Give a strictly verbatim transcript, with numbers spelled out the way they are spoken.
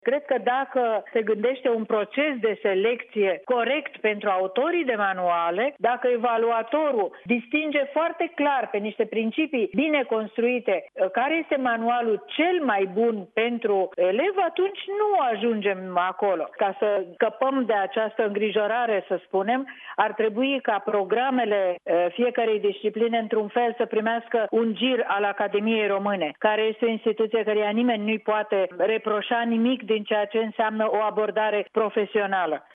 Cred că dacă se gândește un proces de selecție corect pentru autorii de manuale, dacă evaluatorul distinge foarte clar pe niște principii bine construite care este manualul cel mai bun pentru elev, atunci nu ajungem acolo. Ca să scăpăm de această îngrijorare, să spunem, ar trebui ca programele fiecarei discipline într-un fel să primească un gir al Academiei Române, care este o instituție căreia nimeni nu-i poate reproșa nimic din ceea ce înseamnă o abordare profesională.